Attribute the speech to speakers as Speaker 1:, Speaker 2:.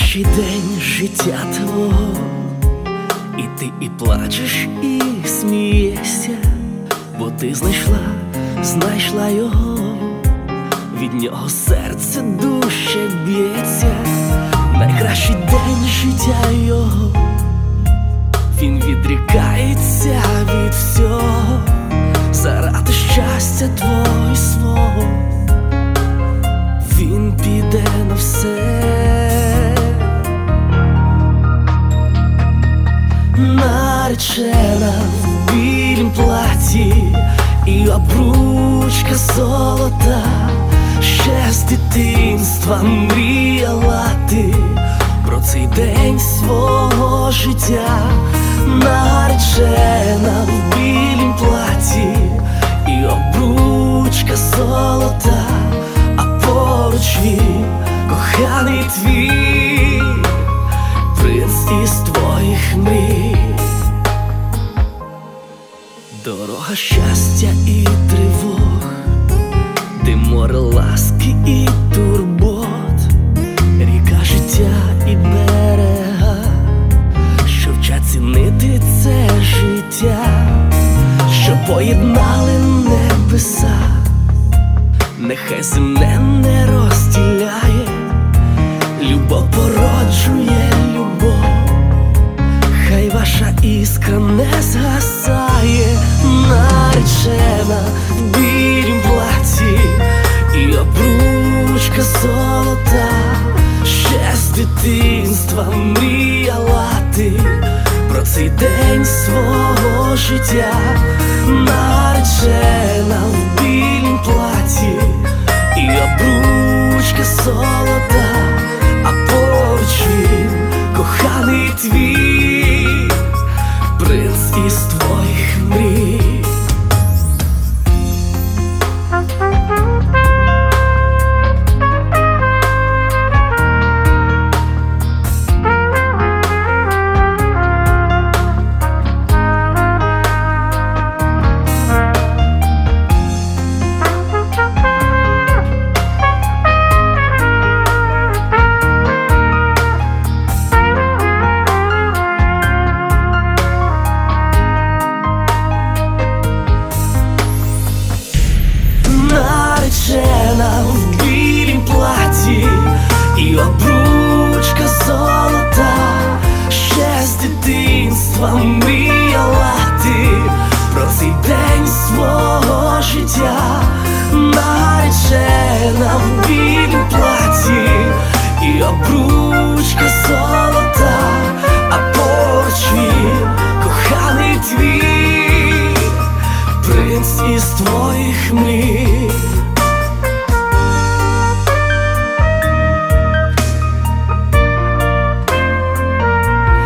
Speaker 1: найкращий день життя твого, і ти і плачеш, і смієшся, бо ти знайшла його, від нього серце дужче б'ється. Найкращий день життя його, він відрікається від всього, заради щастя твого і свого, він піде на все. Наречена в білім платі і обручка золота, ще з дитинства мріяла ти про цей день свого життя. Наречена в білім платі і обручка золота, а поруч він коханий твій, принц із твоїх мрій. Дорога щастя і тривог, де море ласки і турбот, ріка життя і берега, що вчать цінити це життя, що поєднали небеса. Нехай земне не розділяє, любов породжує любов, хай ваша іскра не згасає. Наречена в білім платі і обручка золота, ще з дитинства мріяла ти про цей день свого життя. Наречена в білім платі і обручка золота, а поруч він коханий твій, принц із твоїх мрій. Наречена в білім платі і обручка золота, ще з дитинства мріяла ти про цей день свого життя. Наречена в білім платі і обручка золота, а поруч він коханий твій, принц із твоїх мрій.